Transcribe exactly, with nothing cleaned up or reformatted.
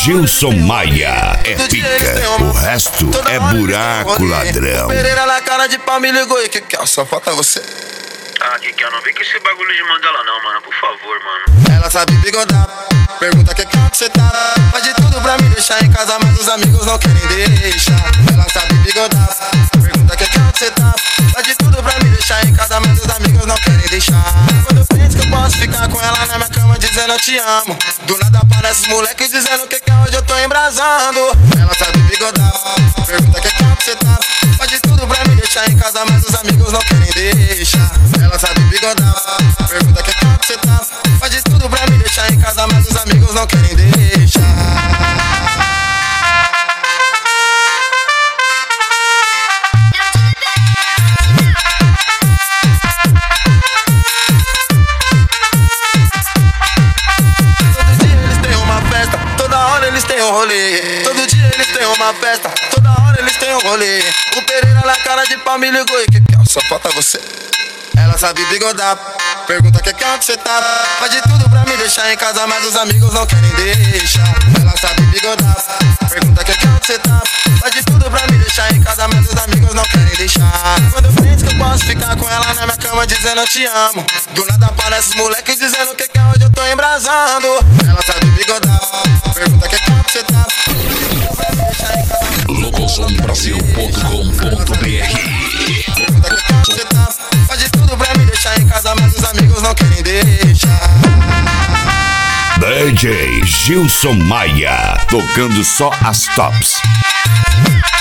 Gilson Maia é pica, o resto é buraco ladrão. O Pereira na cara de pau me ligou e que que é? Só falta você. Ah, que que é? Não vem com esse bagulho de mão dela não, mano, por favor, mano. Ela sabe bigodar, pergunta que que você tá. Faz de tudo pra me deixar em casa, mas os amigos não querem deixar. Ela sabe bigodar, pergunta que que você tá. Faz de tudo pra me deixar em casa, mas os amigos não querem deixar. Quando eu penso que eu posso ficar com ela na minha cama dizendo eu te amo, do nada aparece os moleques dizendo que que é, hoje eu tô embrasando. Ela sabe bigodar, pergunta que que você tá. Faz de tudo pra me deixar em casa, mas os amigos não querem deixar. Ela sabe bigodar, pergunta que que você tá. Faz de tudo pra me deixar em casa, mas os amigos não querem deixar. Eles têm um rolê, todo dia eles têm uma festa, toda hora eles têm um rolê. O Pereira na cara de pau me ligou e que que é? Só falta você. Ela sabe bigodar, pergunta que que é, onde você tá. Faz de tudo pra me deixar em casa, mas os amigos não querem deixar. Ela sabe bigodar, pergunta que que é, onde você tá. Faz de tudo pra me deixar em casa, mas os amigos não querem deixar. Quando eu penso que eu posso ficar com ela na minha cama dizendo eu te amo, do nada aparece os moleques dizendo que que é, hoje eu tô embrasando. Ela sabe bigodar, pergunta que que é, onde você tá. Locosom Brasil ponto com ponto b r. Pergunta que que é, onde você tá. Faz de tudo pra me deixar em casa, mas os amigos não querem deixar. D J Gilson Maia, tocando só as tops.